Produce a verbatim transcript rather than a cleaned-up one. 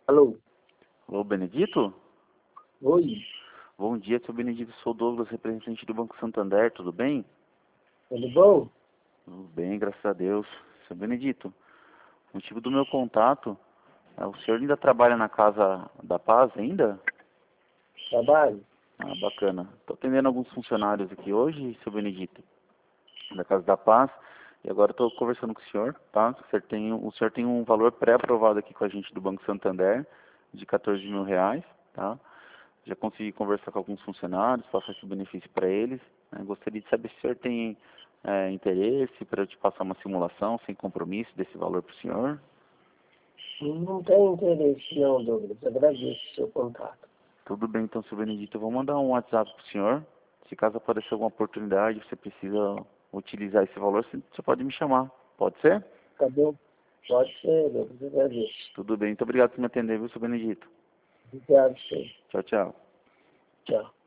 Alô? Alô, Benedito? Oi, Bom dia, seu Benedito. Sou Douglas, representante do Banco Santander. Tudo bem? tudo bom? Tudo bem, graças a Deus. Seu Benedito, o motivo do meu contato é o senhor ainda trabalha na Casa da Paz ainda? Trabalho? Ah, bacana. Estou atendendo alguns funcionários aqui hoje, seu Benedito, da Casa da Paz. E agora estou conversando com o senhor, tá? O senhor tem, o senhor tem um valor pré-aprovado aqui com a gente do Banco Santander, de quatorze mil reais, tá? Já consegui conversar com alguns funcionários, passar esse benefício para eles. Né? Gostaria de saber se o senhor tem é, interesse para eu te passar uma simulação sem compromisso desse valor para o senhor. Não tenho interesse não, Douglas. Agradeço o seu contato. Tudo bem, então, seu Benedito. Eu vou mandar um WhatsApp para o senhor. Se caso aparecer alguma oportunidade, você precisa utilizar esse valor, você você pode me chamar. Pode ser? Tá bom? Pode ser, Douglas. Agradeço. Tudo bem. Muito obrigado por me atender, viu, seu Benedito? Obrigado, senhor. Tchau, tchau. Tchau.